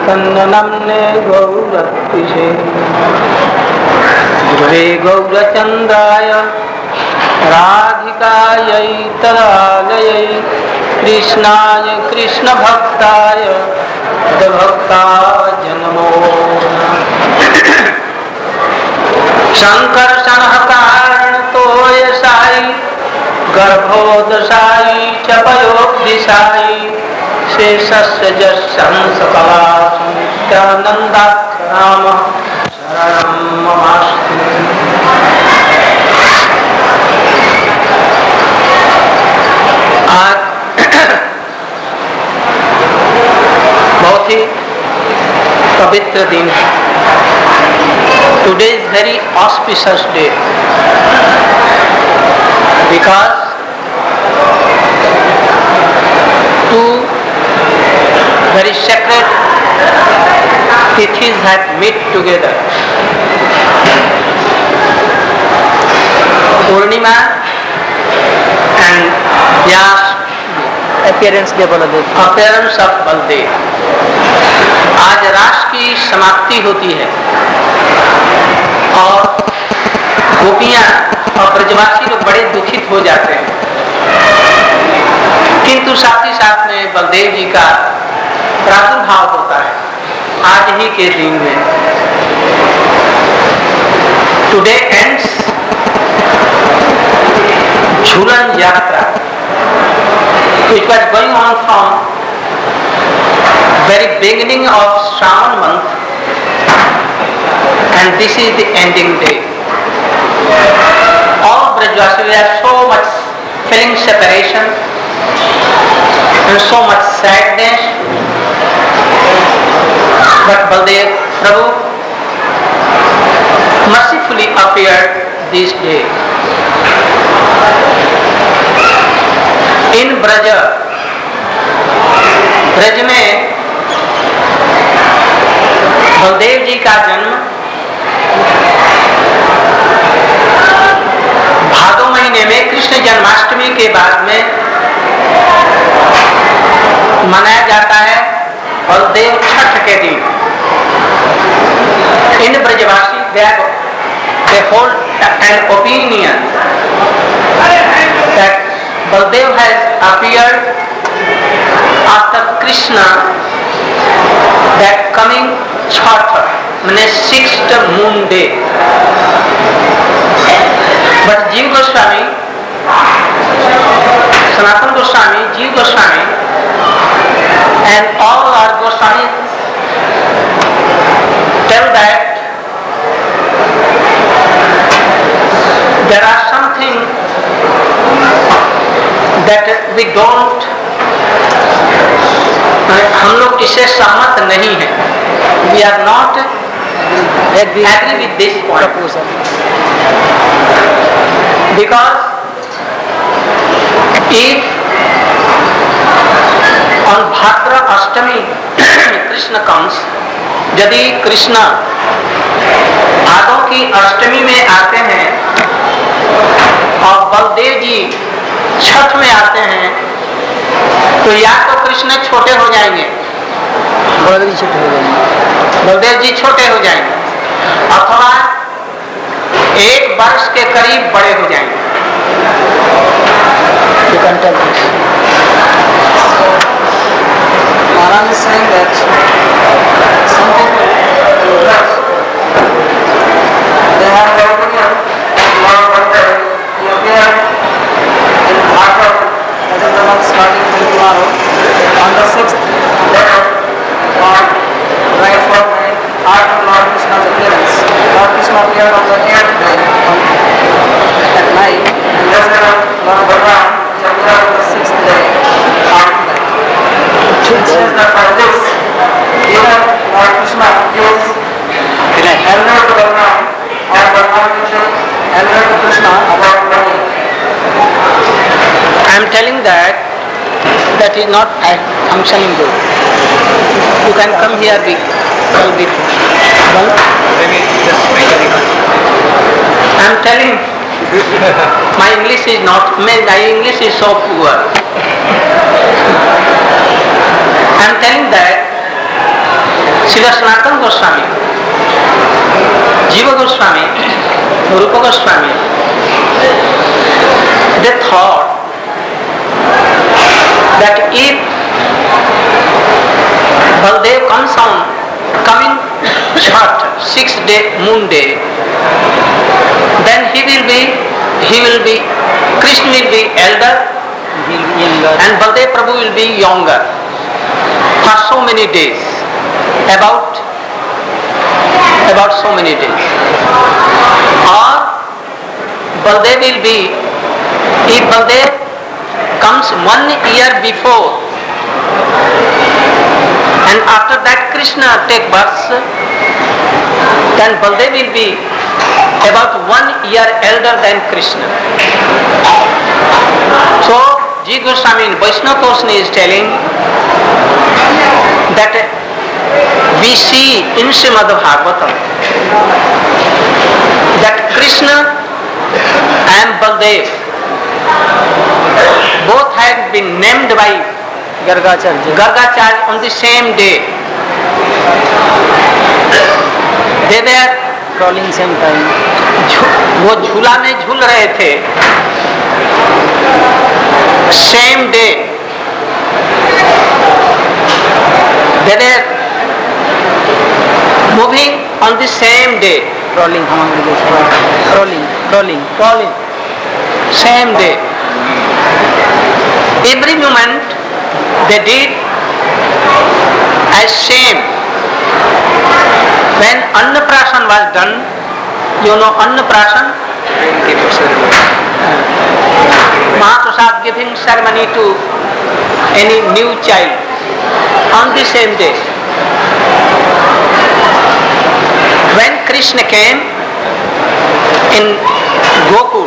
चैतन्यनाम्ने गौरत्विषे गुरुवे गौरचन्द्राय राधिकायै तदालयै कृष्णाय कृष्णभक्ताय तद्भक्ताय नमो शङ्कर्षणकारणतोय साई गर्भोदशाई च पयोदिशाई शेषस्य जस्संसकलासु नित्यानन्दाख्याम शरणं ममास्तु। आज बहुत ही पवित्र दिन है। Today is very auspicious day because two very sacred tithis have met together. Purnima and Vyas, appearance of Baldev. आज रास की समाप्ति होती है और गोपियां और ब्रजवासी लोग बड़े दुखित हो जाते हैं, किंतु साथ ही साथ में बलदेव जी का प्रादुर्भाव होता है आज ही के दिन में। टुडे एंड्स झूलन यात्रा which was going on from very beginning of Shravan month, and this is the ending day. All Brajvasis have so much feeling separation and so much sadness, but Baldev Prabhu mercifully appeared this day. In Braj में बलदेव जी का जन्म भादो महीने में कृष्ण जन्माष्टमी के बाद में मनाया जाता है और देव छठ के दिन। इन ब्रजवासी they hold an opinion that Baldev has appeared after Krishna that coming Chhath, means 6th moon day. But Jiva Goswami, Sanatana Goswami, Jiva Goswami, and all our Goswamis tell that there are something that we don't, हम लोग इससे सहमत नहीं हैं. We are not agree with this point because if on Bhadra Ashtami Krishna comes, यदि कृष्ण भादों की अष्टमी में आते हैं और बलदेव जी छठ में आते हैं, तो या तो कृष्ण छोटे हो जाएंगे, बलदेव जी छोटे हो जाएंगे, अथवा 1 वर्ष के करीब बड़े हो जाएंगे. Maharaj is saying that some people they have the opinion that Lord Baldev he appeared in Bhagavad, that is the month starting from tomorrow, on the 6th day of right fortnight after Lord Krishna's appearance. Lord Krishna appeared on the 8th day at night, and then Lord Balaram he appeared on the 6th day after that. Which is that for this, either Lord Krishna gives elder to Balaram or Balaram gives elder to Krishna about money. I am telling that is not functioning good. You can come here, I am telling my English is not, my English is so poor. I am telling that Srila Sanatan Goswami, Jiva Goswami, Rupa Goswami, they thought that if Baldev comes on coming Chhath, 6-day moon day, then he will be Krishna will be elder and Baldev Prabhu will be younger for so many days, about so many days. Or Baldev will be, if Baldev comes 1 year before and after that Krishna take birth, then Baldev will be about 1 year elder than Krishna. So Ji Goswami in Vaishnava Toshni is telling that we see in Srimad Bhagavatam that Krishna and Baldev both have been named by Gargacharya on the same day. They were crawling same time. वो झूला में झूल रहे थे same day. They were moving on the same day. Crawling, crawling. Same day. Every moment they did as same. When Annaprasan was done, you know Annaprasan? Mahaprasad giving ceremony to any new child on the same day. When Krishna came in Gokul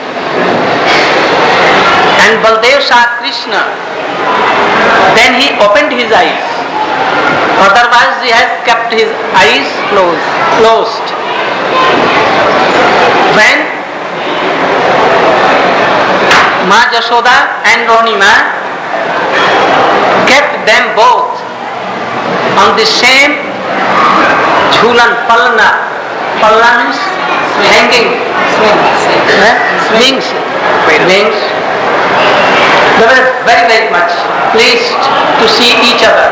and Baldev saw Krishna, then he opened his eyes. Otherwise he has kept his eyes closed. When Ma Jashoda and Rohini kept them both on the same Jhulan, Palna means hanging, wings. They were very, very much pleased to see each other.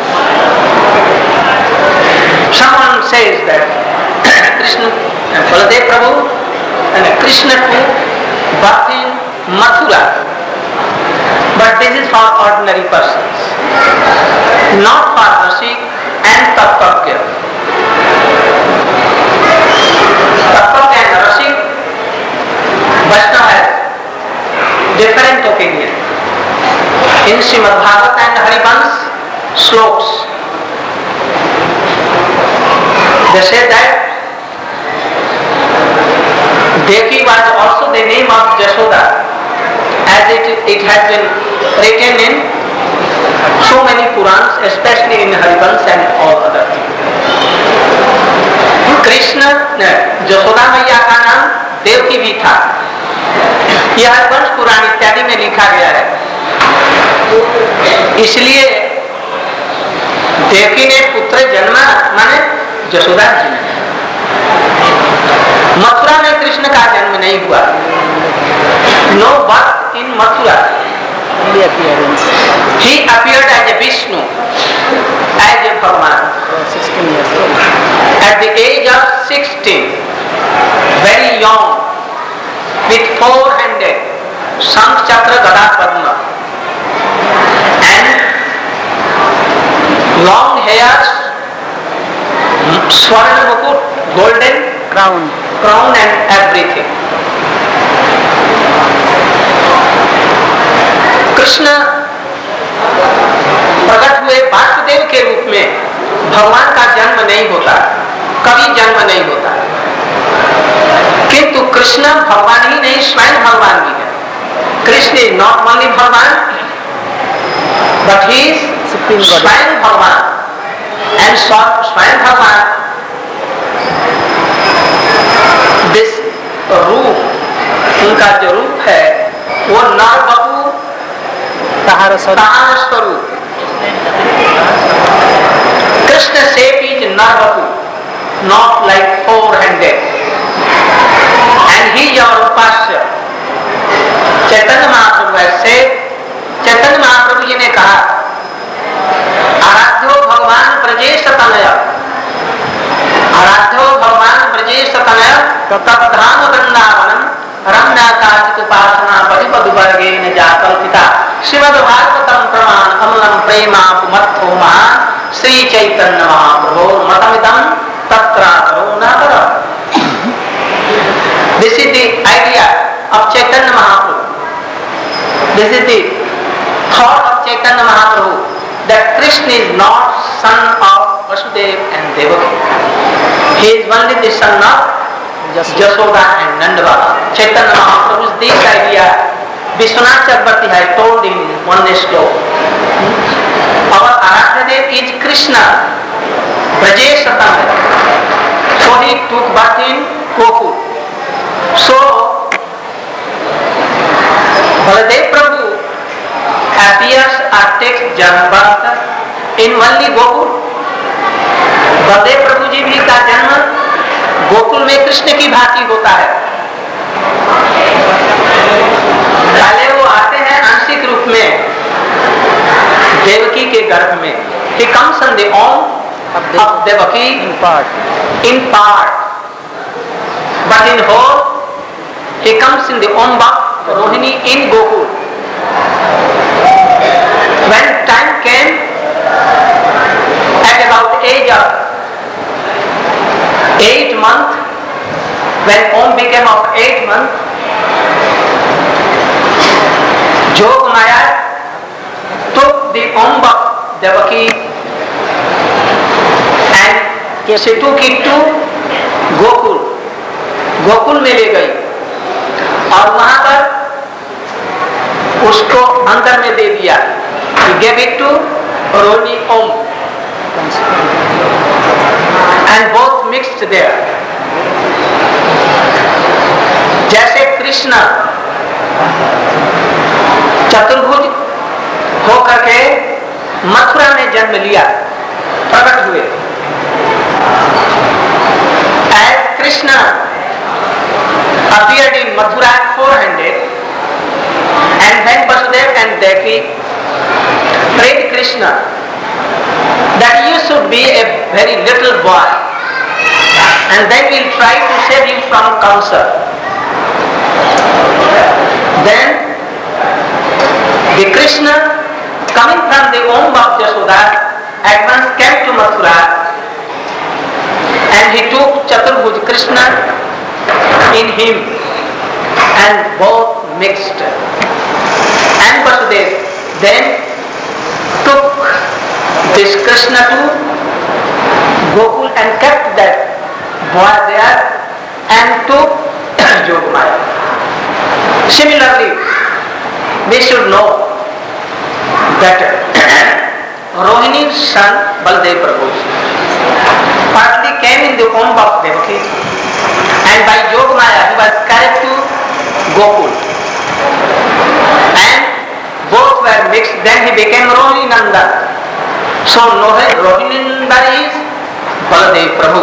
Someone says that Krishna and Baladev Prabhu and Krishna too birth in Mathura, but this is for ordinary persons, not for Rasik and Tattva. Tattva and Rasik, Vaishnava has different opinion. In Srimad Bhagavad and Harivans sloks, they say that Devaki was also the name of Jashoda, as it has been written in so many Purans, especially in Harivans and all other things. Krishna Jasoda मैया का नाम देवकी भी था, यह हरिवंश पुराण इत्यादि में लिखा गया है। इसलिए देवकी ने पुत्र जन्मा माने जसोदा जी ने। मथुरा में कृष्ण का जन्म नहीं हुआ। No birth in Mathura. He appeared as a Vishnu, as a Bhagavan. 16 years old. At the age of 16, very young, with 4-handed Shankh Chakra Gada Padma and long hairs, Swarna Mukut, golden crown and everything. Krishna प्रकट हुए वासुदेव के रूप में। भगवान का जन्म नहीं होता, कभी जन्म नहीं होता, किंतु कृष्ण भगवान ही नहीं, स्वयं भगवान भी है। Krishna is not only bhagavan but he is svayam bhagavan. And स्वयं भगवान दिस रूप, उनका जो रूप है वो नर बपू ताहार स्वरूप। Krishna shape Narvatu, not like four-handed. And he is our Upasya. Chaitanya Mahaprabhu ऐसे चैतन्य महाप्रभु जी ने कहा आराध्यो भगवान ब्रजेश तनय, आराध्यो भगवान ब्रजेश तनय तद्धाम वृंदावनम रम्या काचित उपासना परिपदुवर्गेन जाकल्पिता श्रीमद्भागवतम प्रमाण अमलम प्रेमापुमत्थो महान श्री चैतन्य महाप्रभो मतमिदं तत्रातरो नातर. This is the idea of Chaitanya Mahaprabhu. This is the thought of Chaitanya Mahaprabhu, that Krishna is not son of Vasudeva and Devaki. He is only the son of Jasoda and Nanda Baba. Chaitanya Mahaprabhu's this idea, Vishwanath Chakravarti has told in one sloka. Our Aradhyadev is Krishna, Brajesh Satam. So he took birth in Gokul. So Baladev Prabhu appears or takes jnana birth in only Gokul. Baldev प्रभु जी भी का जन्म गोकुल में कृष्ण की भांति होता है. पहले वो आते हैं आंशिक रूप में देवकी के गर्भ में. He comes in the womb of Devaki in part, but in whole he comes in the womb of Rohini in Gokul. When time came, at about age of 8 months, when Om became of 8 months, Jog Maya took the Om of Devaki and she took it to Gokul. Gokul में ले गई और वहां पर उसको अंदर में दे दिया. He gave it to Rohini Om and both mixed there. जैसे कृष्ण चतुर्भुज होकर के मथुरा में जन्म लिया, प्रकट हुए. As Krishna appeared in Mathura four-handed, and then Vasudeva and Devaki prayed Krishna that you should be a very little boy and then we'll try to save you from Kamsa. Then the Krishna coming from the womb of Jasoda at once came to Mathura and he took Chaturbhuj Krishna in him and both mixed. And Vasudeva then took this Krishna to Gokul and kept that boy there and took Yogamaya. Similarly, we should know that Rohini's son Baladev Prabhu partly came in the womb of Devaki, and by Yogamaya he was carried to Gokul, and both were mixed. Then he became Rohini Nanda. So Rohini Nanda is Baladev Prabhu.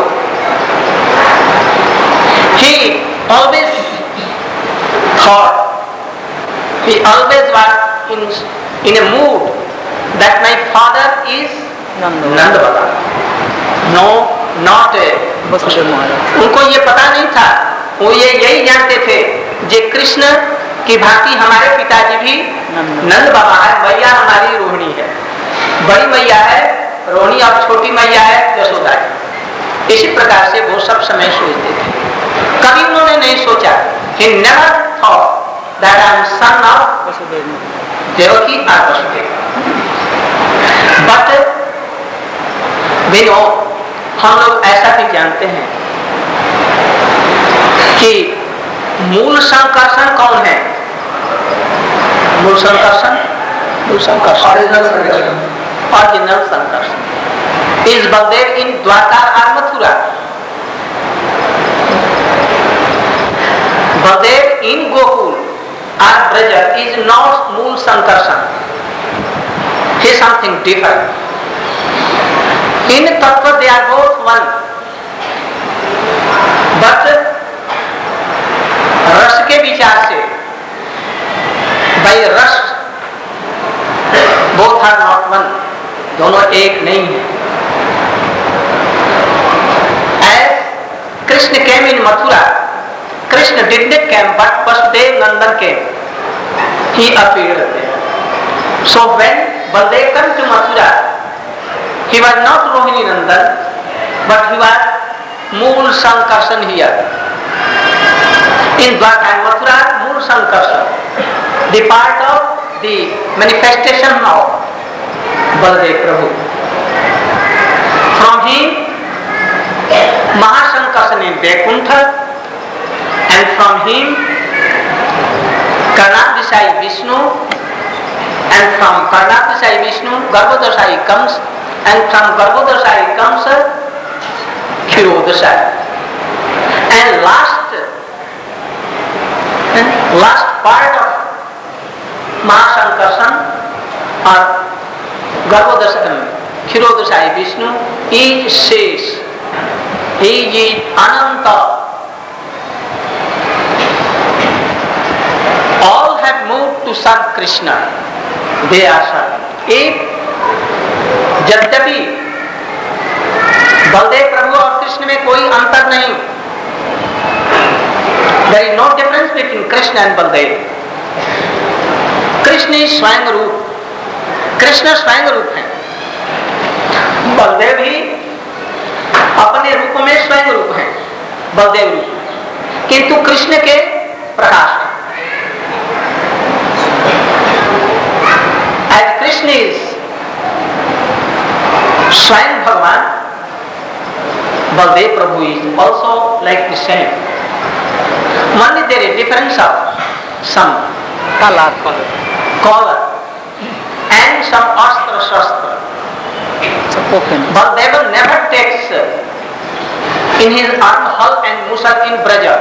He always thought, he always was in a mood that my father is Nanda Baba. No, not उनको ये पता नहीं था. वो ये यही जानते थे जे कृष्ण की भांति हमारे पिताजी भी नंद बाबा है, मैया हमारी रोहिणी है, बड़ी मैया है रोहिणी और छोटी मैया है यशोदा है. इसी प्रकार से वो सब समय सोचते थे. कभी उन्होंने नहीं सोचा, he never thought that I am son of Devaki or Vasudeva. But we know, हम लोग ऐसा भी जानते हैं कि मूल संकर्षण कौन है? मूल Sankarshan original Sankarshan is Baladev in Dwarka or Mathura. Baladev in Gokul or Braja is not Mool Sankarshan. He is something different. In Tattva they are both one, but रस के विचार से, by रस both are not one, दोनों एक नहीं है. As Krishna came in Mathura, Krishna did not come, but Vasudev Nandan came. He appeared there. So when Baldev came to Mathura, he was not Rohini Nandan, but he was Mool Sankarsan here. In Dwarka and Mathura, Mool Sankarsan, the part of the manifestation of Baldev Prabhu. From him, Mahasankarsan in Vaikuntha, and from him, Karnadasai Vishnu, and from Karnadasai Vishnu, Garbhodasai comes, and from Garbhodasai comes Kshirodasai. And last part of Mahasankarsan or Garbhodasai, Kshirodasai Vishnu is Shesh. He is Ananta. All have moved to serve Krishna. They are serving. If यद्यपि बलदेव प्रभु और कृष्ण में कोई अंतर नहीं, there is no difference between Krishna and Baldev. Krishna ही स्वयं रूप, कृष्ण स्वयं रूप है, बलदेव ही अपने रूप में स्वयं रूप है, बलदेव रूप, किंतु कृष्ण के प्रकाश है. As Krishna is स्वयं भगवान, Baldev Prabhu is also like the same. Only there is difference of some color and some astra shastra. Baldev never takes in his arm hal and musal in Braja.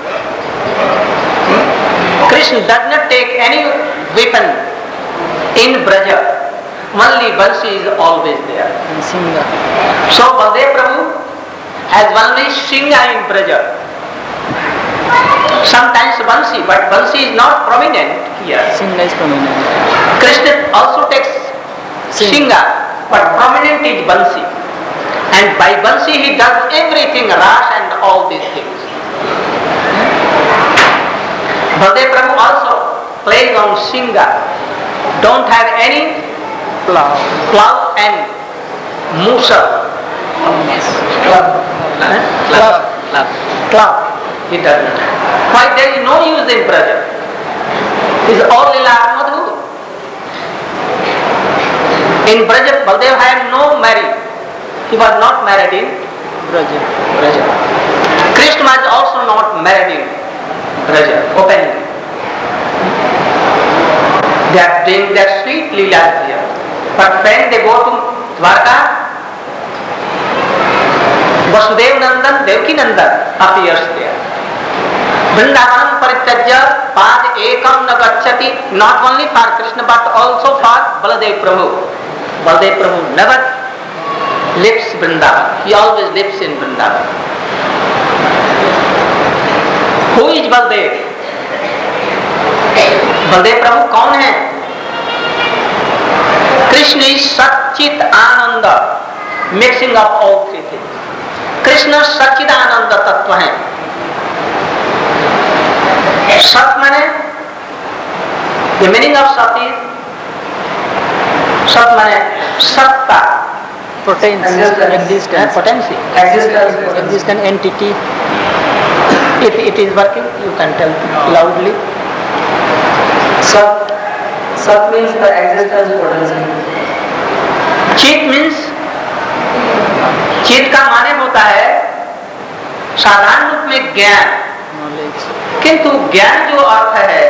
Krishna does not take any weapon in Braja. Only Bansi is always there. So Baldev Prabhu has only Singha in Braja. Sometimes Bansi, but Bansi is not prominent here. Singha is prominent. Krishna also takes Singha, but prominent is Bansi. And by Bansi he does everything, Ras and all these things. Baldev Prabhu also plays on Singha. Don't have any plow and Musa. Club. He does not have. Why there is no use in Braja? It is all Lila Madhu. In Braja, Baldev had no marriage. He was not married in Braja. Krishna was also not married in Braja, openly. They are doing their sweet Leelas here. But when they go to Dwarka, Vasudev Nandan, Devaki Nandan appears there. Vrindavanam Parityajya Pad Ekam Na Gacchati, not only for Krishna but also for Baladev Prabhu. Baladev Prabhu never lives Vrindavan. He always lives in Vrindavan. Who is Baladev? Baladev Prabhu कौन है? Krishna is Satchit Ananda, mixing up all three things. Krishna Satchit Ananda तत्व है. सत माने, the meaning of sat is, सत माने सत्ता, potency, existent entity. If it is working, you can tell loudly. Sat means the existence potency. चित means, चित का माने होता है साधारण रूप में ज्ञान, किंतु ज्ञान जो अर्थ है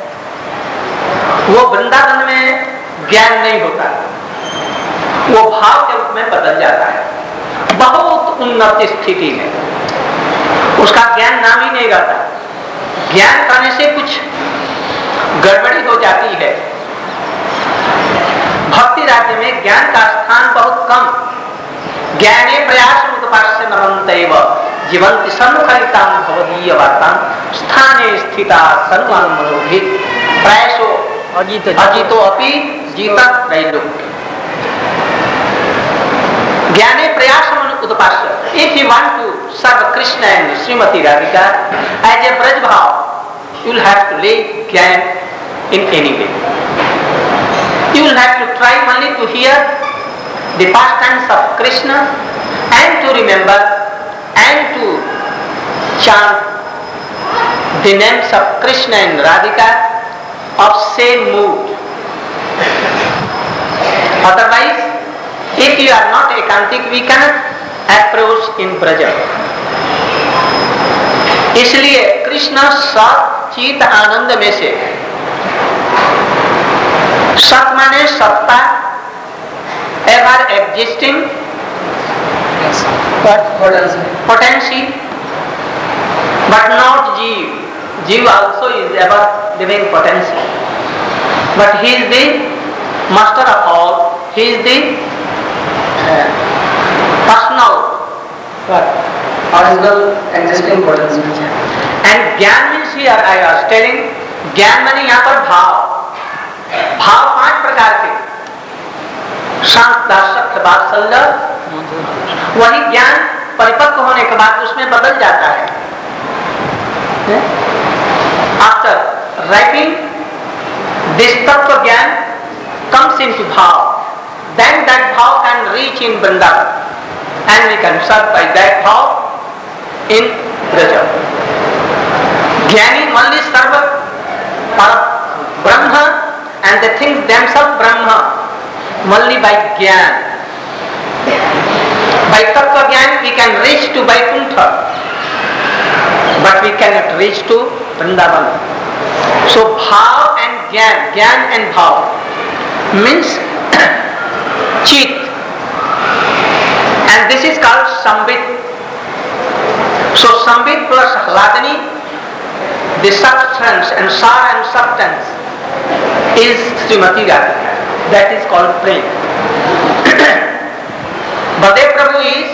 वो वृंदावन में ज्ञान नहीं होता, वो भाव के रूप में बदल जाता है. बहुत उन्नत स्थिति में उसका ज्ञान नाम ही नहीं रहता. ज्ञान करने से कुछ गड़बड़ी हो जाती है. भक्ति राज्य में ज्ञान का स्थान बहुत कम, ज्ञाने प्रयास मुतपास्य नमन्तैव जीवन्ति सन्मुखरितां भवदीय वार्तां स्थाने स्थिता सर्वान् मनोभिः प्रयासो अजितो अपि जीता त्रैलोक्य। ज्ञाने प्रयास उत्पास्य। If you want to serve Krishna and Srimati Radhika as a Braj Bhav, you will have to lay Gyan in any way. You will have to try only to hear the pastimes of Krishna and to remember and to chant the names of Krishna and Radhika of same mood. Otherwise, if you are not ekantik, we cannot approach in Braja. इसलिए कृष्ण सत चित आनंद में से सत माने सत्ता, ever existing, potency, but not Jeev. Jeev also is ever living potency, but he is the master of all. He is the personal, original existing potency. And ज्ञान means here I was telling, ज्ञान माने यहाँ पर भाव, भाव 5 प्रकार के, शांत, दासक्त, वात्सल्य, वही ज्ञान परिपक्व होने के बाद उसमें बदल जाता है. After ripening, this tattva ज्ञान comes into bhav. Then that bhav can reach in Vrindavan, and we can serve by that bhav in Braja. Jnani only serve Brahma and the things themselves Brahma only by Jnana. By Tattva Jnana we can reach to Vaikuntha, but we cannot reach to Vrindavan. So bhav and Jnana, Jnana and bhav means Chit, and this is called Sambit. So Sambit plus Hladani, the substance and sar and substance is Srimati Radhika. That is called Prem. Baladev Prabhu is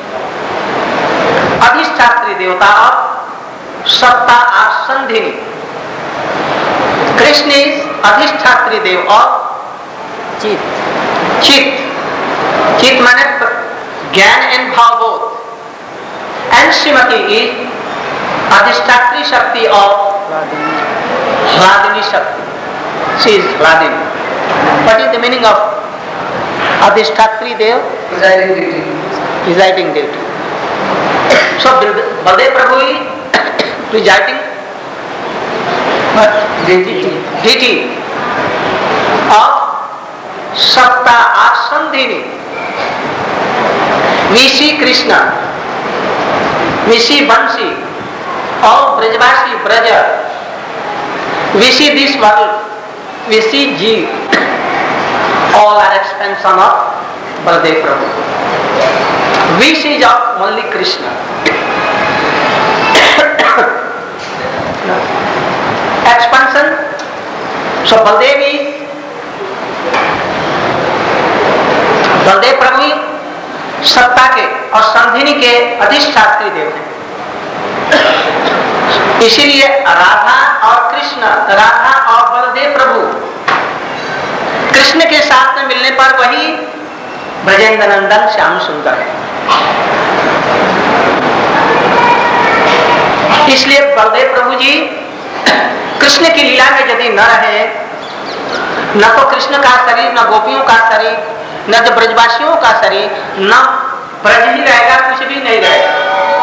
Adhishtatri Devata of Satta Asandhini. Krishna is Adhishtatri Dev of Chit. Chit. Chit means Gyan and Bhav both. And Srimati is Adhishtatri Shakti of Hladini Shakti. She is Hladini. What is the meaning of Adhishtatri Dev? Presiding deity. Presiding deity. So Baladev Prabhu is presiding deity of Satta Asandhini. We see Krishna, we see Bansi, all Brajvasi, Braja, we see this world, we see Jeev, all are expansion of Baladev Prabhu. We see only Krishna. Expansion, so Baladev Prabhu सत्ता के और संधिनी के अधिष्ठात्री देव हैं. इसीलिए राधा और कृष्ण, राधा और बलदेव प्रभु कृष्ण के साथ में मिलने पर वही ब्रजेंद्र नंदन श्याम सुंदर है. इसलिए बलदेव प्रभु जी कृष्ण की लीला में यदि न रहे, न तो कृष्ण का शरीर, न गोपियों का शरीर, न तो ब्रजवासियों का शरीर, न ब्रज ही रहेगा, कुछ भी नहीं रहेगा.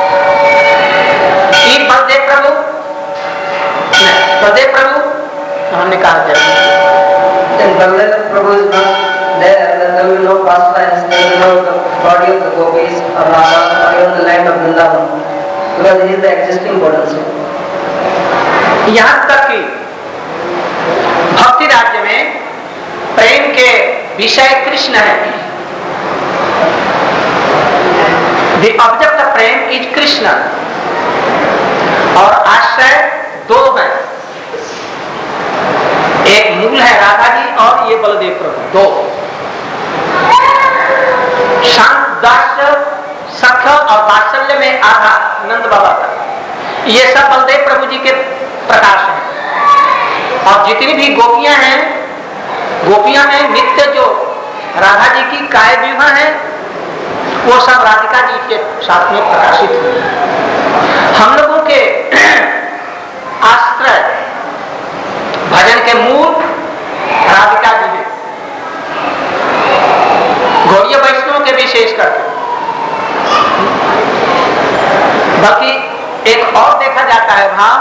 बलदेव प्रभु, बलदेव प्रभु हमने कहा Baladev Prabhu is not there, then there will be no pastimes, there will be no body of the gopis or Radha or even the land of Vrindavan, because he is the existing potency. यहाँ तक कि भक्ति राज्य में प्रेम के विषय कृष्ण है. The object of prem is Krishna, और आश्रय दो हैं, एक मूल है राधा जी और ये बलदेव प्रभु, दो. शांत दास्य, सख्य और वात्सल्य में आधा नंद बाबा था। ये सब बलदेव प्रभु जी के प्रकाश हैं। और जितनी भी गोपियां हैं, गोपियां में नित्य जो राधा जी की काय विवाह है, वो सब राधिका जी के साथ में प्रकाशित हुई। हम लोगों के आश्रय भजन के मूल राधिका जी हैं, गौड़ीय वैष्णव के विशेष करके। बल्कि एक और देखा जाता है भाव,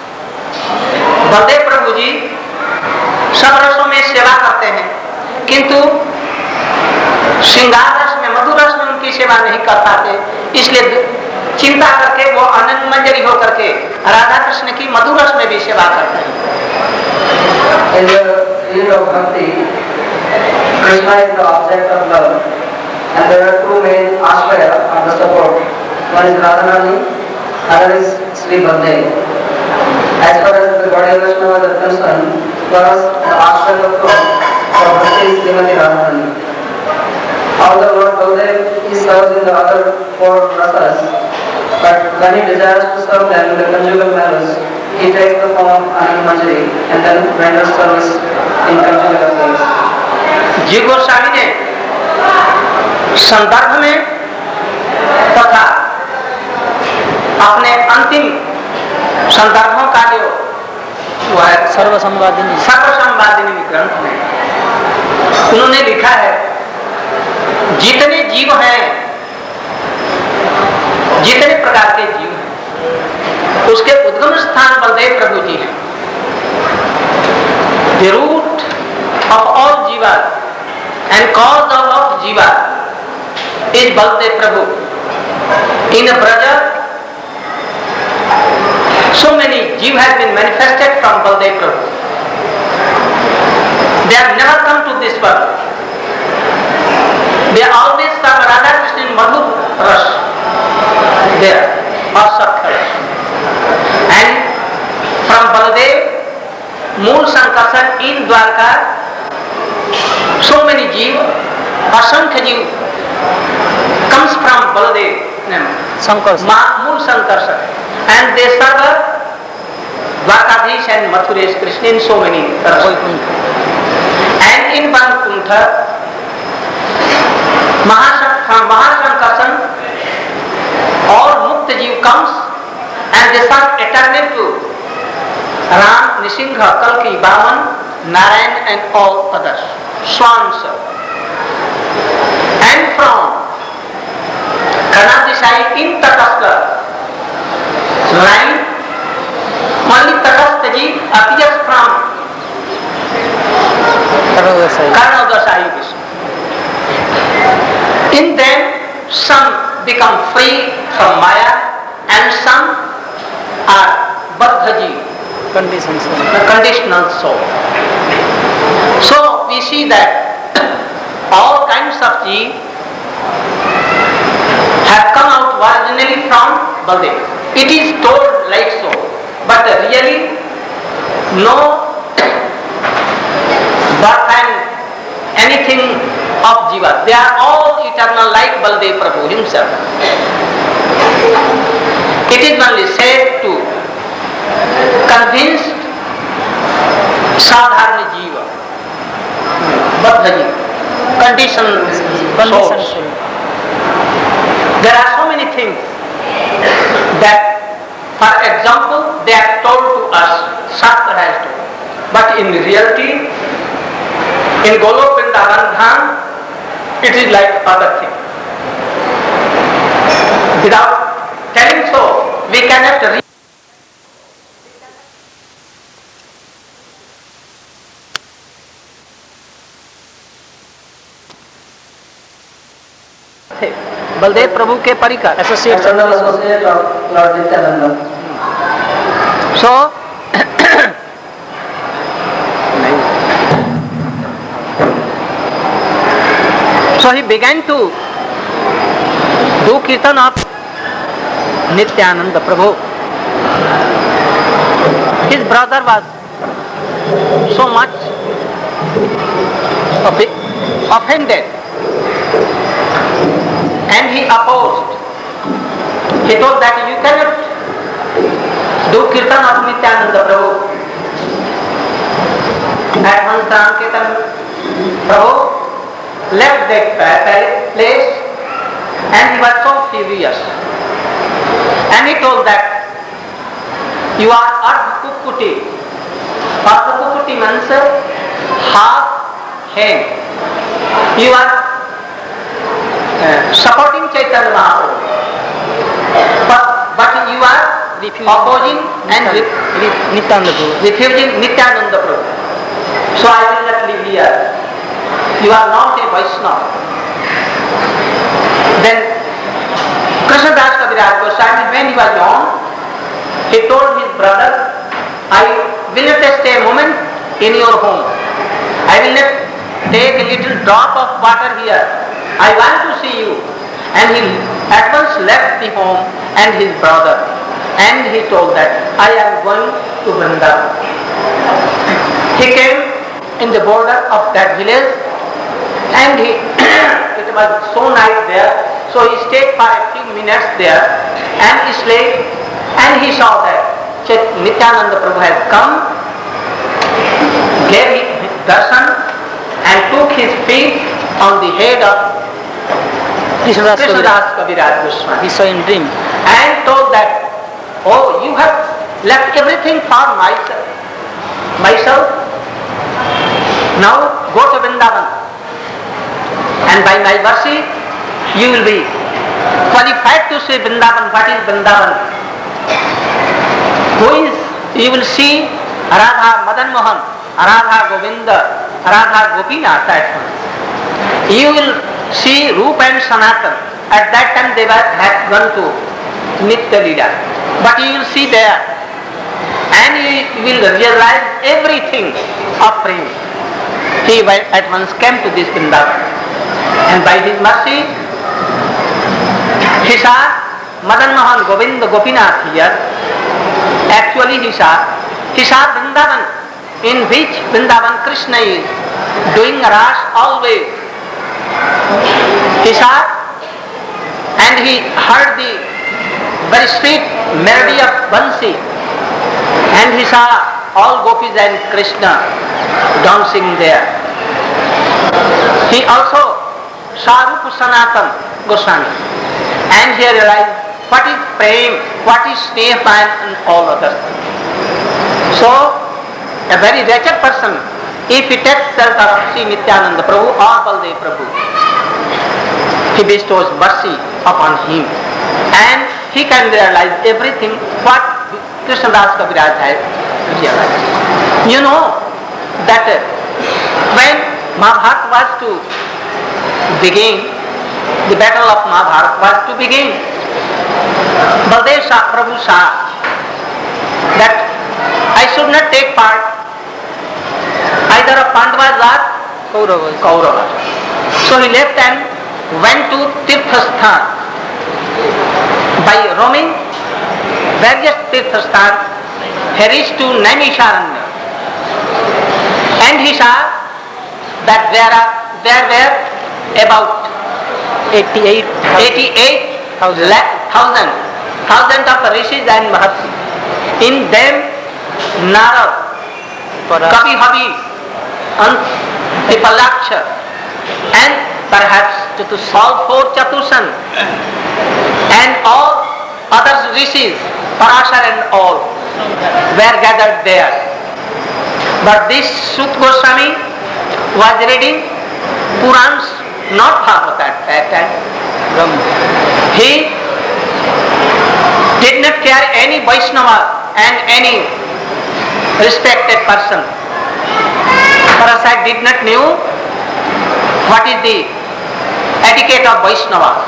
बलदेव प्रभु जी सब रसों में सेवा करते हैं, किंतु श्रृंगार रस में, मधुर रस में उनकी सेवा नहीं कर पाते। इसलिए चिंता करके वो आनंद मंजरी होकर के राधा कृष्ण की मधुर रस में भी सेवा करते हैं। In the field of bhakti, Krishna is the object of love, and there are two main ashraya or the support. One is Radharani, other is Sri Baldev. As far as the body of Vaishnavas are concerned, for us the ashraya of love for bhakti is Srimati Radharani. Although Lord Baldev is served in the other four rasas, but when he desires to serve them in the conjugal manners, he takes the form of Anand Manjari and then renders service in conjugal affairs. जी गोस्वामी ने संदर्भ में तथा अपने अंतिम संदर्भों का जो वो है सर्वसंवादिनी ग्रंथ में उन्होंने लिखा है, जितने जीव हैं, जितने प्रकार के जीव हैं, उसके उद्गम स्थान बलदेव प्रभु जी हैं। The root of all jiva and cause of all jiva is Baldev Prabhu. In Braja, so many jiva have been manifested from Baldev Prabhu. They have never come to this world. They always serve Radha Krishna in Madhu Ras there, or Sakha Ras. And from Baldev, Mool Sankarsan in Dwarka, so many jiva, Asankha jiva comes from Baladev, Mool Sankarsan, and they serve Dwarkadhish and Mathuresh Krishna in so many terms. And in Vaikuntha, from Mahasankarsan, all Mukta jiva comes and they serve eternally to Ram, Nisingha, Kalki, Vaman, Narayan and all others, swans. And from Kanadisai in Tatastha line, only Tatastha ji appears from Karnadasai. In them, some become free from Maya and some are Baddhaji, conditional soul. So we see that all kinds of jiva have come out originally from Baldev. It is told like so, but really no birth and anything of jiva. They are all eternal like Baldev Prabhu himself. It is only said to convinced sadharana jiva, baddha jiva, conditioned souls. There are so many things that, for example, they are told to us, Shastra has told. But in reality, in Golok Vrindavan Dham, it is like other thing. Without telling so, we cannot read. Baladev Prabhu के परिकर associate Lord Nityananda. So so he began to do kirtan of Nityananda Prabhu. His brother was so much offended and he opposed. He told that you cannot do kirtan of Nityananda Prabhu. At once Ramkirtan Prabhu left that place and he was so furious. And he told that you are Ardha-Kukkuti. Ardha-Kukkuti means half hen. You are supporting Chaitanya Mahaprabhu. But you are opposing and refusing Nityananda Prabhu. So I will not live here. You are not a Vaishnava. Then Krishnadas Kaviraj Goswami, when he was young, he told his brother, I will not stay a moment in your home. I will not take a little drop of water here. I want to see you. And he at once left the home and his brother. And he told that, I am going to Vrindavan. He came in the border of that village and it was so nice there. So he stayed for a few minutes there and he slept and he saw that Nityananda Prabhu had come, gave him darshan and took his feet on the head of Krishnadas Kaviraj Goswami. He saw in dream. And told that, oh, you have left everything for myself. Now go to Vrindavan. And by my mercy, you will be qualified to see Vrindavan. What is Vrindavan? You will see Radha Madan Mohan, Radha Govinda, Radha Gopinath at once. You will see Rupa and Sanatan. At that time they had gone to Nitya Leela. But you will see there and you will realize everything of Prem. He at once came to this Vrindavan. And by his mercy, he saw Madan Mohan Govinda Gopinath here. Actually he saw Vrindavan, in which Vrindavan Krishna is doing Ras always. He saw and he heard the very sweet melody of Bansi. And he saw all gopis and Krishna dancing there. He also saw Rupa Sanatan Goswami. And he realized what is Prem, what is Sneha and all others. So, a very wretched person, if he takes shelter of Sri Nityananda Prabhu or Baldev Prabhu, he bestows mercy upon him. And he can realize everything what Krishnadas Kaviraj has realized. You know that when Mahabharata was to begin, the battle of Mahabharata was to begin, Baldev Prabhu saw that I should not take part either of Pandavas or Kauravas. So he left and went to Tirthasthan. By roaming various Tirthasthan, he reached to Naimisharanya. And he saw that there were about 88,000 of rishis and maharshis. In them, Narad, Kavi Havi, Tipalaksha, and perhaps all four Chatushan, and all other rishis, Parashar and all, were gathered there. But this Sut Goswami was reading Purans, not Bhagavata at that time. He did not care any Vaishnava and any respected person. Parasat did not know what is the etiquette of Vaishnava.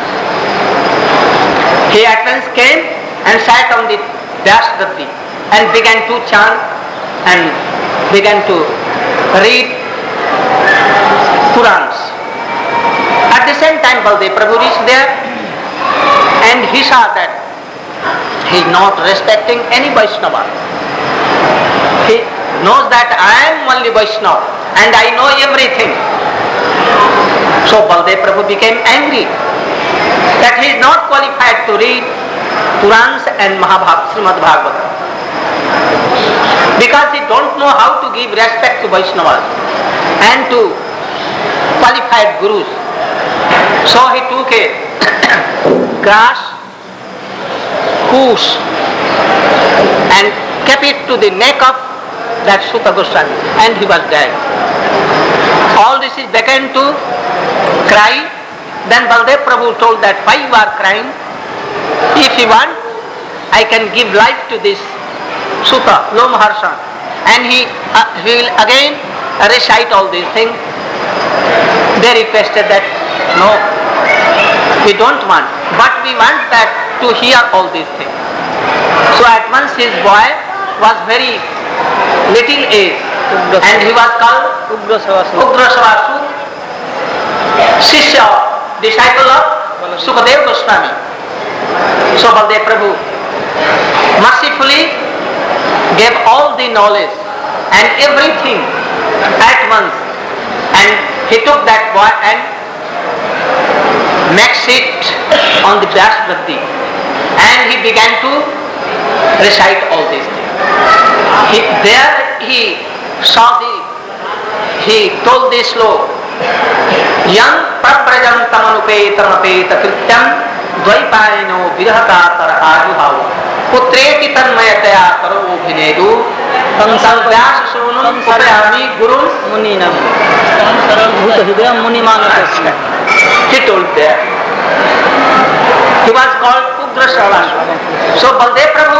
He at once came and sat on the Vyasdhati and began to chant and began to read Purans. At the same time, Baldev Prabhu reached there and he saw that he is not respecting any Vaishnava. He knows that I am only Vaishnava and I know everything. So Baldev Prabhu became angry that he is not qualified to read Purans and Srimad Bhagavatam, because he don't know how to give respect to Vaishnavas and to qualified gurus. So he took a grass, kush, and kept it to the neck of that Suta Goswami, and he was dead. All this is began to cry. Then Baldev Prabhu told that, why you are crying? If you want, I can give life to this Suta, Lomharsha, and he will again recite all these things. They requested that, no, we don't want, but we want that to hear all these things. So at once his boy was very little age, and he was called Ugrasavasu, Shishya, disciple of Sukadev Goswami. So Baldev Prabhu mercifully gave all the knowledge and everything at once, and he took that boy and makes it on the Vyasvati, and he began to recite all these things. He told this sloka, Yang prabrajam tamanupetamapeta krityam dvaipayano virahatatar ajuhav putreti tanmayataya karo bhinedu tansanvyas sunum parayami gurun Muninam. Bhuta Hidayam Munimanakasya. he told there. He was called Ugra Sravasva. So Baldev Prabhu,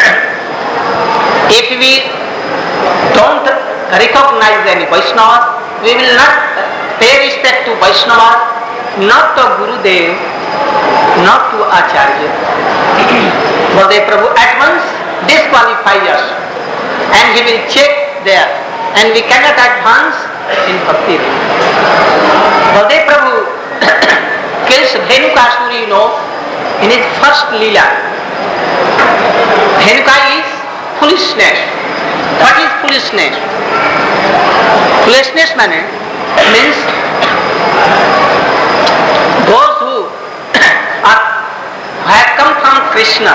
if we don't recognize any Vaishnava, we will not pay respect to Vaishnava, not to Gurudev, not to Acharya. Baldev Prabhu at once disqualify us, and he will check there, and we cannot advance in bhakti. Baldev Prabhu kills Dhenukasuri, in his first Leela. Dhenuka is foolishness. What is foolishness? Foolishness means those who have come from Krishna,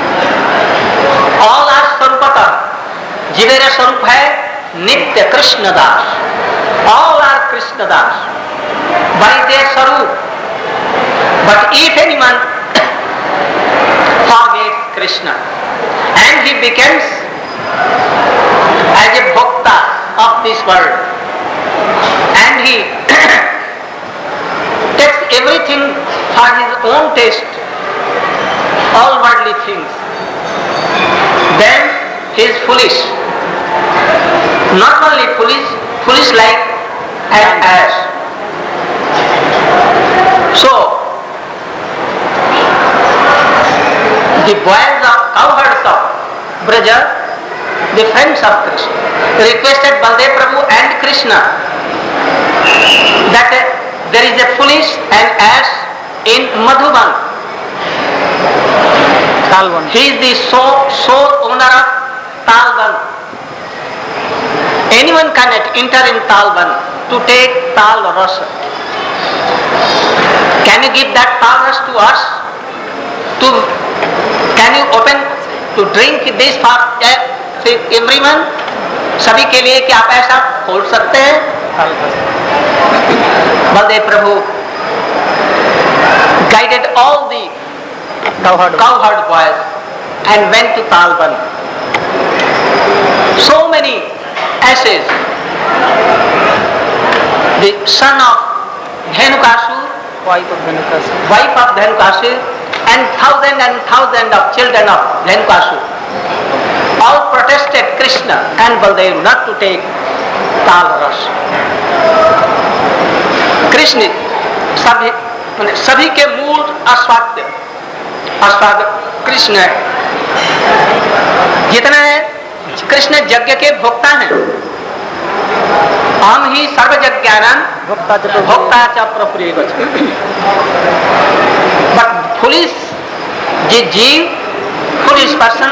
all are Sarupata. Jivera Sarup hai Nitya Krishna Das. All are Krishna Das by their Sarup. But if anyone forgets Krishna and he becomes as a bhakta of this world, and he takes everything for his own taste, all worldly things, then he is foolish. Not only foolish like an ass. So the boys of cowherds of Braja, the friends of Krishna, requested Baldev Prabhu and Krishna that there is a foolish and ass in Madhuban. Talvan. He is the sole owner of Talban. Anyone cannot enter in Talban to take Tal Rasa. Can you give that Tal Rasa to us? Can you open to drink this for everyone? सभी के लिए क्या आप ऐसा खोल सकते हैं? बलदेव प्रभु guided all the cowherd boys and went to Talban. So many asses. The son of Dhenukasur, Wife of Dhenukasur. wife of Dhenukasur, and thousands of children of Dhenukasur all protested Krishna and Baldev not to take Tal Rasa. Krishna सभी के मूल आस्वाद्य कृष्ण है. जितना है कृष्ण यज्ञ के भोक्ता हैं. हम ही सर्व यज्ञानां भोक्ता च प्रफुल्लित. But foolish jiva, foolish person,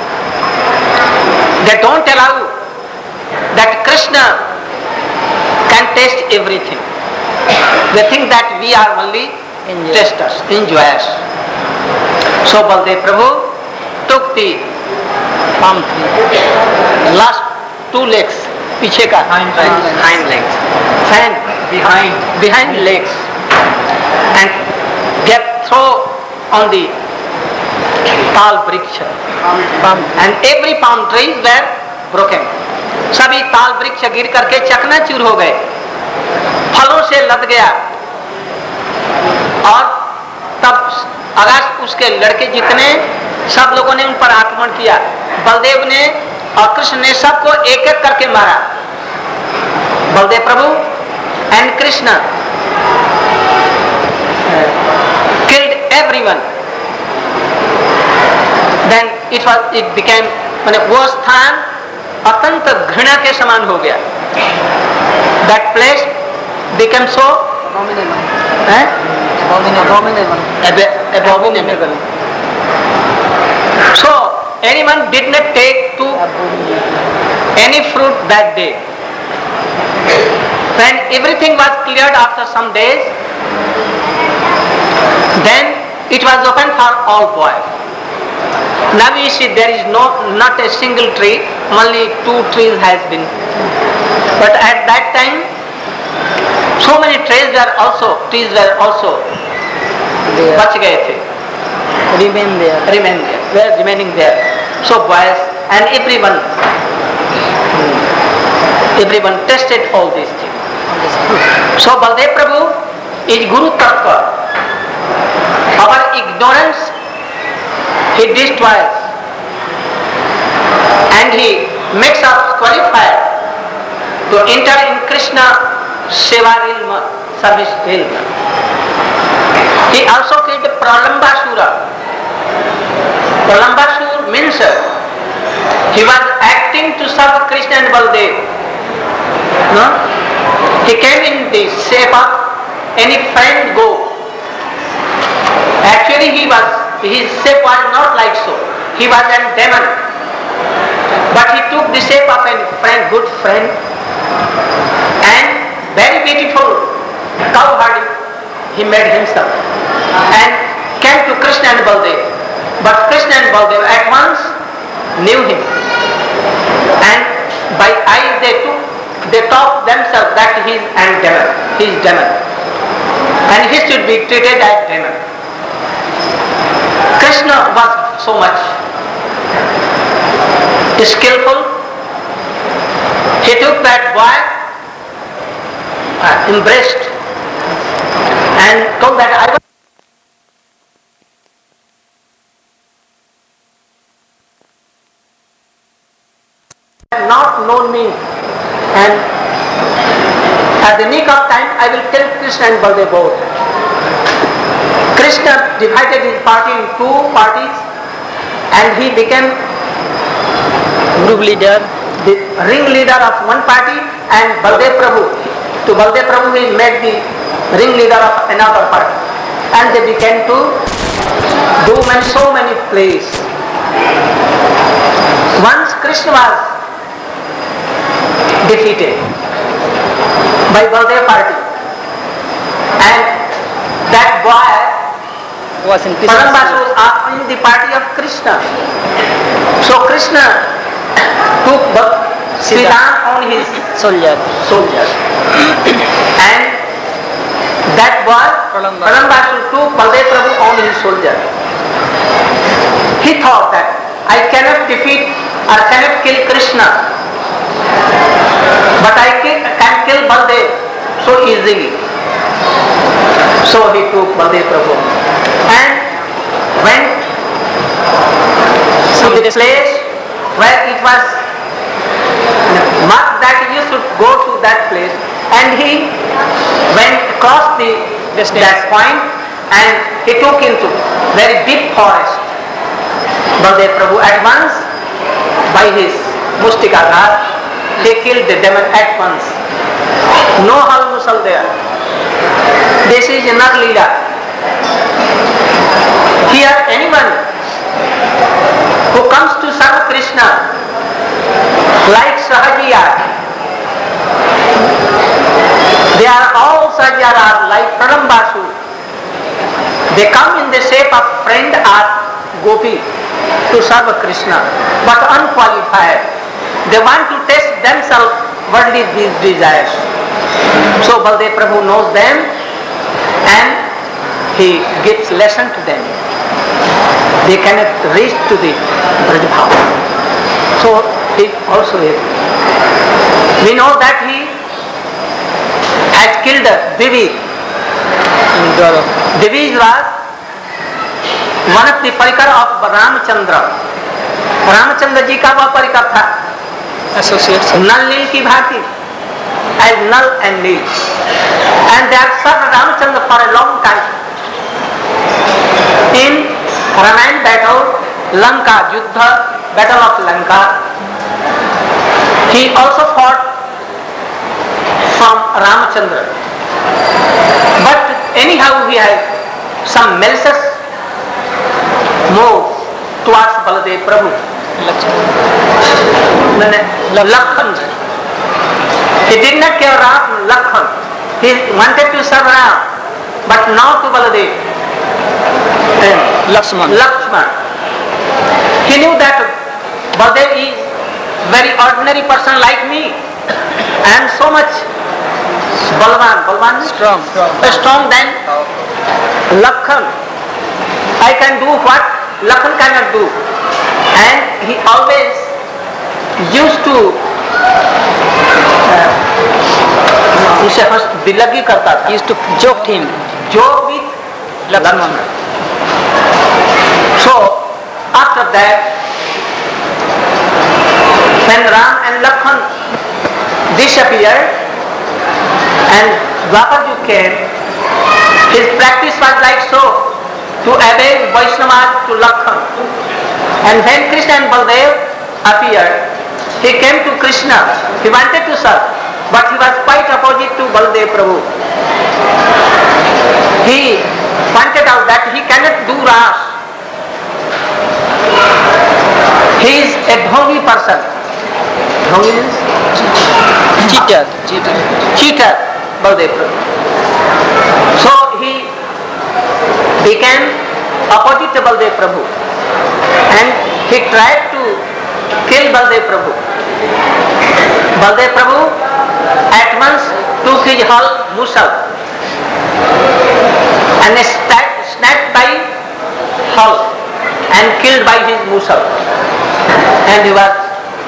they don't allow that Krishna can taste everything. They think that we are only Enjoy. test us, enjoy us. So Baldev Prabhu took the palm tree. last two legs, पीछे का hind legs, and behind legs, and get throw on the tal vriksha, and every palm trees were broken. सभी ताल वृक्ष गिर करके चकनाचूर हो गए, फलों से लद गया, और तब अगस्त उसके लड़के जितने सब लोगों ने उन पर आक्रमण किया। बलदेव ने और कृष्ण ने सबको एक एक करके मारा। Baladev Prabhu and Krishna killed everyone. Then it became, माने वो स्थान अत्यंत घृणा के समान हो गया। That place became so abominable. So anyone did not take to any fruit that day. When everything was cleared after some days, then it was open for all boys. Now you see there is not a single tree, only 2 trees has been. But at that time, so many trees were also बच गए थे, remaining there. So boys and everyone tested all these things. So Baldev Prabhu is Guru Tattva. Our ignorance he destroys and he makes us qualified to enter in Krishna Seva realm, service realm. He also killed Pralambasura. Pralambasura means he was acting to serve Krishna and Baldev. No? He came in the shape of any friend goat. Actually his shape was not like so. He was a demon. But he took the shape of a friend, good friend, and very beautiful cowherd he made himself and came to Krishna and Baldev. But Krishna and Baldev at once knew him, and by eyes they thought themselves that he is demon, and he should be treated as demon. Krishna was so much skillful. He took that boy, embraced, and told that I was not known me, and at the nick of time I will kill Krishna and Baldev both. Krishna divided his party in 2 parties, and he became Group leader. the ringleader of one party, and Baldev Prabhu. To Baldev Prabhu he made the ringleader of another party, and they began to do so many plays. Once Krishna was defeated by Baldev party, and that boy Was in Parambas was in the party of Krishna. So Krishna took Sridham on his soldier. and that boy Parambas took Baldev Prabhu on his soldier. He thought that I cannot defeat or cannot kill Krishna, but I can kill Baldev so easily. So he took Baldev Prabhu and went to the place where it was marked that you should go to that place, and he went across that point, and he took into very big forest. Baldev Prabhu at once by his Mustikaghat he killed the demon at once. No hal musal there. This is Nar Leela. Here anyone who comes to serve Krishna like Sahajiya, they are all Sahajiya are like Pranambasu, They come in the shape of friend or gopi to serve Krishna, but unqualified. They want to test themselves worldly desires. So Baldev Prabhu knows them and he gives lesson to them. They cannot reach to the Braj Bhava. So he also is. We know that he has killed Diviz. Diviz was one of the parikar of Ramchandra. Ramchandra ji का वह परिकर था associates. नल नील की भांति, as null and nil, and they have served Ramchandra for a long time. In Ramayana battle, Lanka Yuddha, battle of Lanka, he also fought from Ramchandra. But anyhow he has some malicious moves towards Baladev Prabhu. Lakhan. He did not care Ram, Lakhan. He wanted to serve Ram, but not to Baladev. Lakshman. He knew that Baladev is very ordinary person like me, and so much Balwan, strong than Lakhan. I can do what Lakhan cannot do, and he always used to उसे दिल्लगी करता था. Used to joke him. Joke with Lakshman. So after that, when Ram and Lakshman disappeared and Dwapar Yug came, his practice was like so, to obey Vaishnavas to Lakshman. And when Krishna and Baldev appeared, he came to Krishna. He wanted to serve, but he was quite opposite to Baldev Prabhu. He pointed out that he cannot do ras. He is a dhongi person. Dhongi means? Cheater, Baldev Prabhu. So he became opposite to Baldev Prabhu, and he tried to kill Baldev Prabhu. Baldev Prabhu at once took his whole musal and snapped by hull and killed by his musal, and he was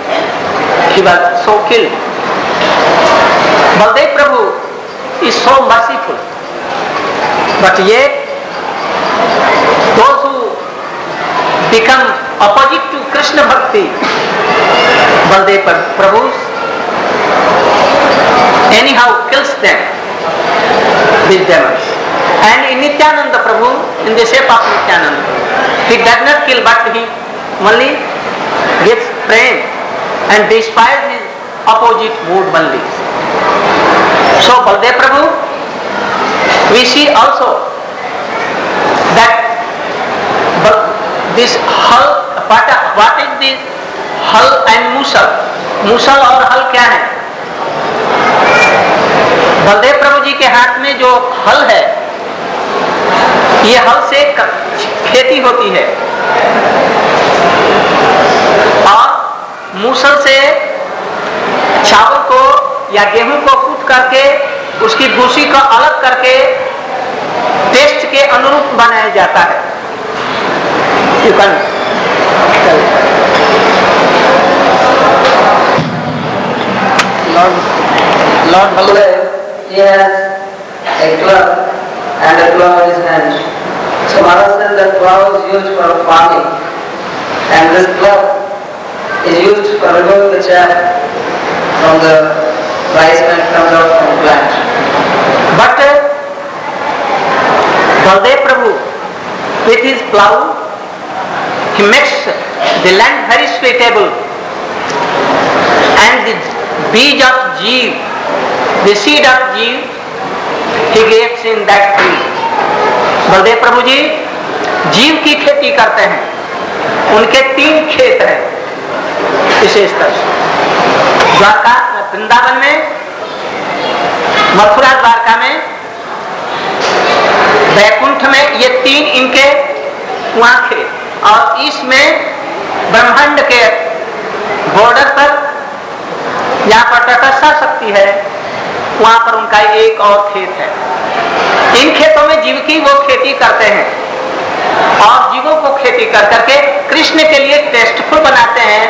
so killed. Baldev Prabhu is so merciful, but yet those who become opposite to Krishna Bhakti, Baldev Prabhu anyhow kills them, these demons. And in Nityananda Prabhu, in the shape of Nityananda, he does not kill, but he only gives prem and despises his opposite mood only. So Baldev Prabhu, we see also that this hull, what is this hull and musal? Musal और हल क्या है? बलदेव प्रभु जी के हाथ में जो हल है, ये हल से खेती होती है और मूसल से चावल को या गेहूं को कूट करके उसकी भूसी को अलग करके टेस्ट के अनुरूप बनाया जाता है. You can Lord Baladev, he has a club and a plough in his hand. So Maharaj said that plough is used for farming, and this club is used for removing the chaff from the rice when it comes out from the plant. But Baldev Prabhu, with his plough, he makes the land very suitable, and the beej of jeev, the seed of jeev, he gets in that tree. Baldev प्रभु जी जीव की खेती करते हैं. उनके 3 खेत हैं विशेषकर द्वारका वृंदावन में, मथुरा द्वारका में, वैकुंठ में. ये 3 वहाँ खेत, और इसमें ब्रह्मांड के बॉर्डर पर जहाँ पर तटस्था शक्ति है वहाँ पर उनका एक और खेत है। इन खेतों में जीव की वो खेती करते हैं और जीवों को खेती कर करके कृष्ण के लिए टेस्टफुल बनाते हैं।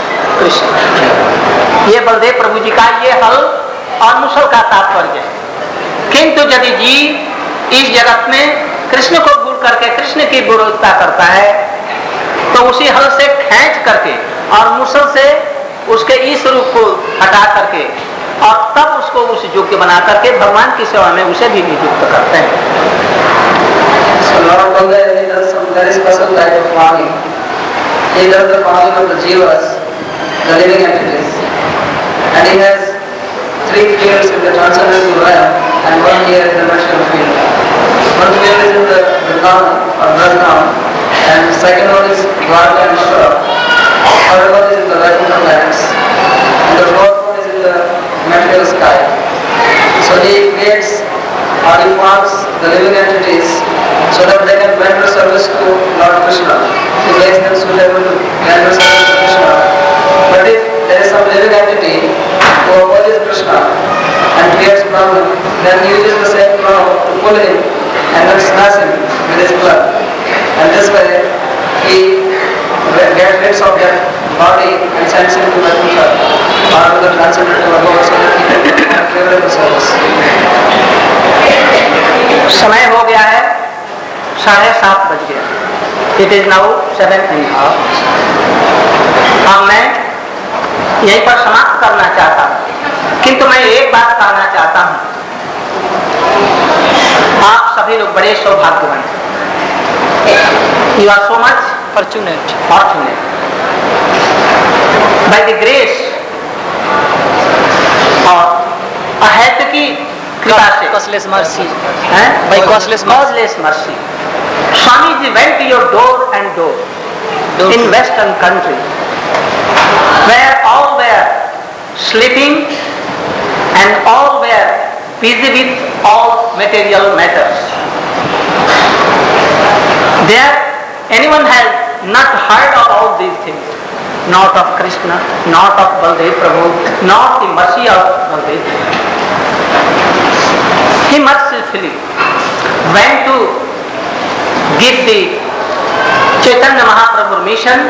कृष्ण ये बलदेव प्रभु जी का ये हल और मुसल का तात्पर्य है। किंतु यदि जीव इस जगत में कृष्ण को भूल करके कृष्ण की विरोधिता करता है तो उसी हल से खींच करके और मुसल से उसके इस रूप को हटा करके और तब उसको उस योग्य बना करके भगवान की सेवा में उसे भी नियुक्त करते हैं। So Lord Baldev, he does some very special type of farming. He does the farming of the jivas, the living entities, and he has 3 fields in the transcendental realm and 1 here in the material field. 1 field is in the Vrindavan or Vrajnam, and second one is Dwarka and Shura. Third one is in the Vaikuntha lands, and the fourth one is in the material sky. So he creates or he forms the living entities so that they can render service to Lord Krishna. He makes them suitable to render service to Krishna. But if there is some living entity who opposes Krishna and creates problem, then he uses the same claw to pull him and then smash him with his club. And this way he gets rid of that body and sends him to Vaikuntha or to the transcendental abode so that he can perform favorable service. समय हो गया है, 7:30 बज गया। It is now 7:30। अब मैं यहीं पर समाप्त करना चाहता हूँ, किंतु मैं एक बात कहना चाहता हूँ, आप सभी लोग बड़े सौभाग्यवान हैं। You are so much Fortunate. By the grace और अहैत की कृपा से, Causeless mercy. हैं? By causeless mercy. Swami ji went to your door and door in western country where all were sleeping and all were busy with all material matters. There anyone has not heard of all these things, not of Krishna, not of Baldev Prabhu, not the mercy of Baldev. He mercifully went to give the Chaitanya Mahaprabhu mission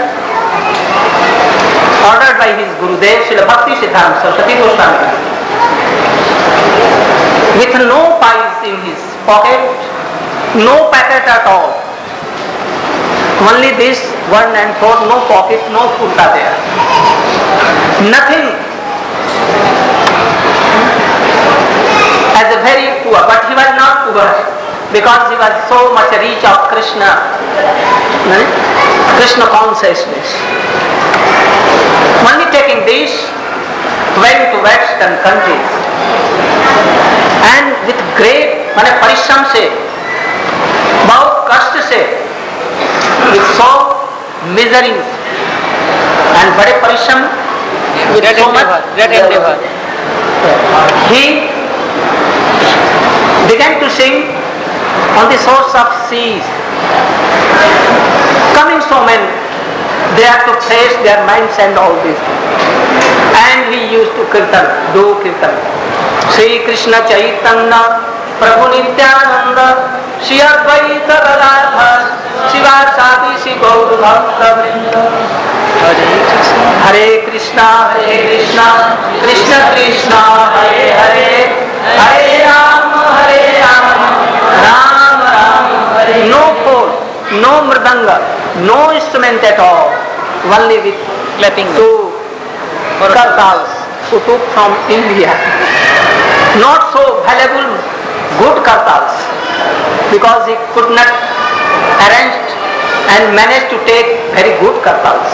ordered by his Gurudev Srila Bhakti Siddhanta Saraswati Goswami, with no pies in his pocket, no packet at all, only this 1 and 4, no pocket, no food are there, nothing, as a very poor, but he was not poor because he was so much rich of Krishna, Krishna consciousness. Only taking this, went to western countries and with great माने परिश्रम से, बहुत कष्ट से, with so misery and बड़े परिश्रम, with so much Great endeavor. he began to sing on the source of seas. Coming so many, they have to face their minds and all these things. And he used to do kirtan. Sri Krishna Chaitanya Prabhu Nityananda Shri Advaita Gadadhar Sivasadi Shri Gaur Bhakta Vrinda. Hare Krishna Krishna Krishna Hare Hare Hare Rama Rama Rama Hare. No phone, no mridanga, no instrument at all, only with Clapping. 2 kartals who took from India. Not so valuable, good kartals, because he could not arrange and manage to take very good kartals.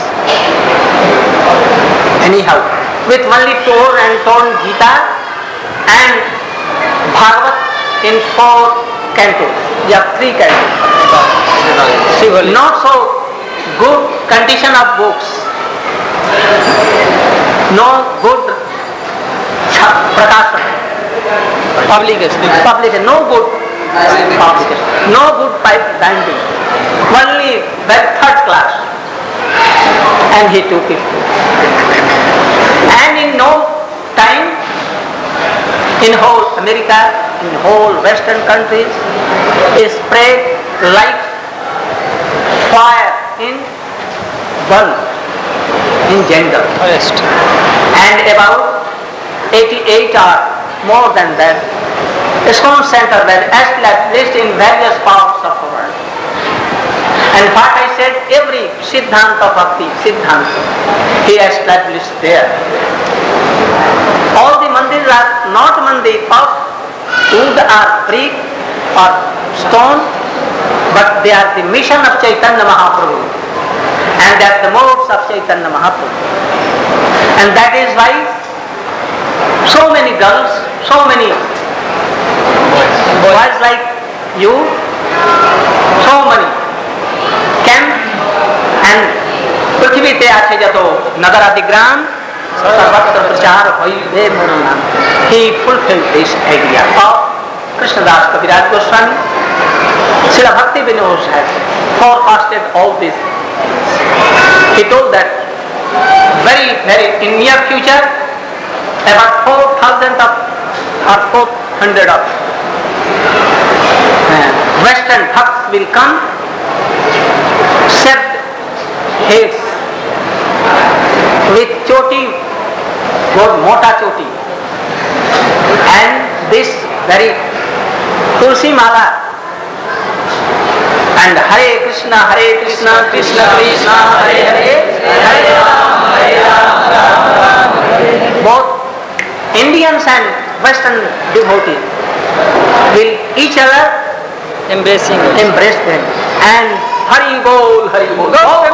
Anyhow, with only torn and torn Gita and Bhagavat in 4 cantos, 3 cantos. Not so good condition of books, no good prakashan, publication, no good publication, no good pipe binding, only very third class, and he took it. And in no time, in whole America, in whole Western countries, it spread like fire in bulb in jungle. Forest. And about 88 or more than that, ISKCON center were established in various parts of the world. And what I said, every Siddhanta Bhakti, Siddhanta, he established there. All the mandirs are not mandir of wood or brick or stone, but they are the mission of Chaitanya Mahaprabhu. And they are the modes of Chaitanya Mahaprabhu. And that is why so many girls, so many boys like you, so many came and पृथ्वीते आछे जतो नगर आदि ग्राम सर्वत्र प्रचार होइबे मोर नाम. He fulfilled this idea of Krishnadas Kaviraj Goswami. Srila Bhakti Vinod has forecasted all this. He told that very in near future about 4,000 or 400 of Western Bhakts will come, shaved heads with choti, बहुत मोटा चोटी, and this very tulsi mala, and Hare Krishna, Krishna Krishna, Hare Hare, Hare Ram, Ram. Both Indians and Western devotees will each other Embracing. embrace them and Hari Bol, Hari Bol.